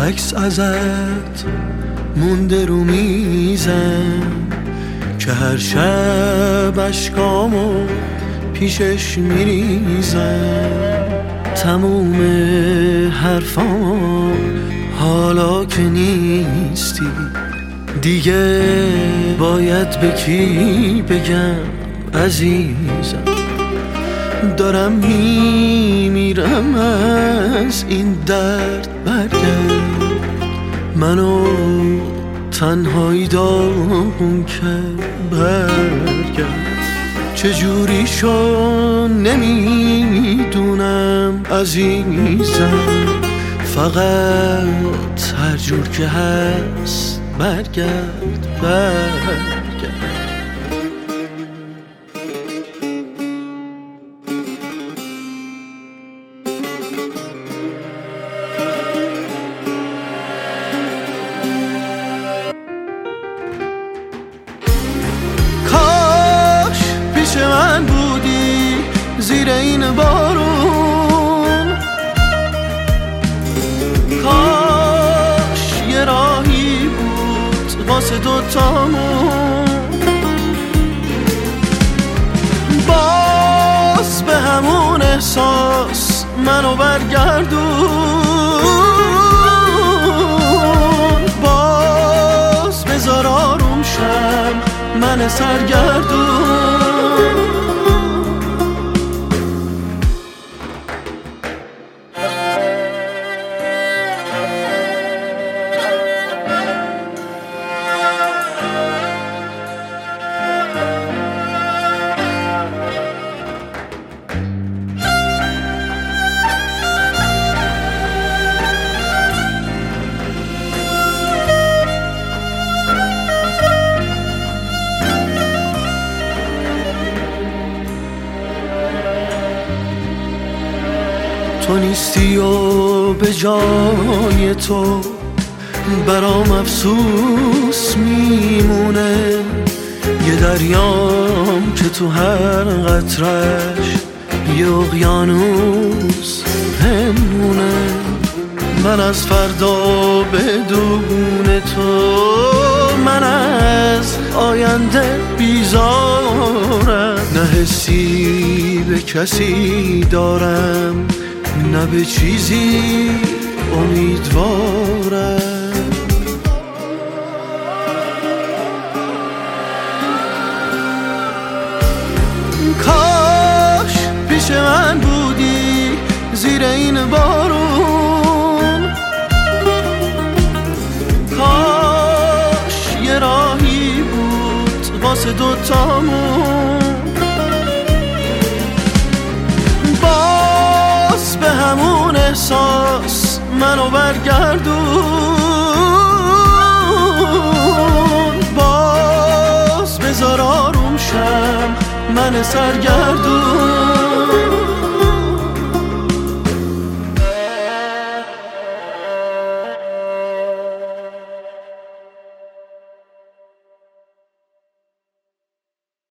عکس ازت مونده رو میزم که هر شب اشکامو پیشش میریزم. تموم حرفام حالا که نیستی دیگه باید به کی بگم عزیزم؟ دارم میمیرم از این درد، برگرد منو تنهایی داغون کرد، برگرد. چجوری شو نمیدونم عزیزم، فقط هر جور که هست برگرد، برگرد. من بودی زیر این بارون، کاش یه راهی بود واسه دوتامون. باز به همون احساس منو برگردون، باز بذار آروم شم من سرگردون. تو نیستی و به جای تو برام افسوس میمونه، یه دریام که تو هر قطرش یه اقیانوس پنهونه. من از فردا بدون تو، من از آینده بیزارم، نه حسی به کسی دارم نه به چیزی امیدوارم. کاش پیش من بودی زیر این بارون، کاش یه راهی بود واسه دوتامون. به همون احساس منو برگردون، باز بذار آروم شم من سرگردون.